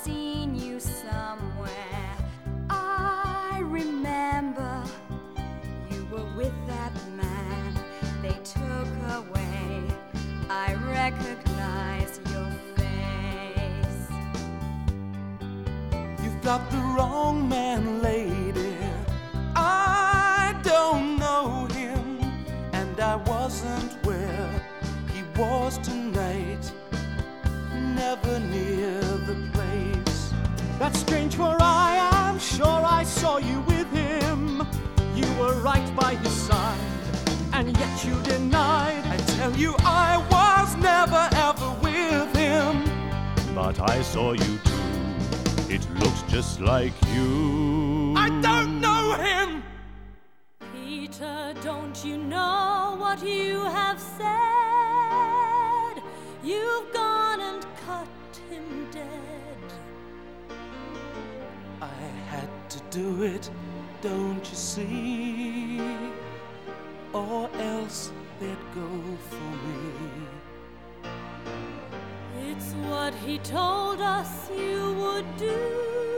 seen you somewhere. I remember you were with that man they took away. I recognize your face. You've got the wrong man, lady. I don't know him, and I wasn't where he was tonight. Never near the place. That's strange, for I am sure I saw you with him. You were right by his side, and yet you denied. I tell you, I was never ever with him. But I saw you too. It looked just like you. I don't know him. Peter, don't you know what you have said? You've gone and cut him dead. I had to do it, don't you see? Or else they'd go for me. It's what he told us you would do.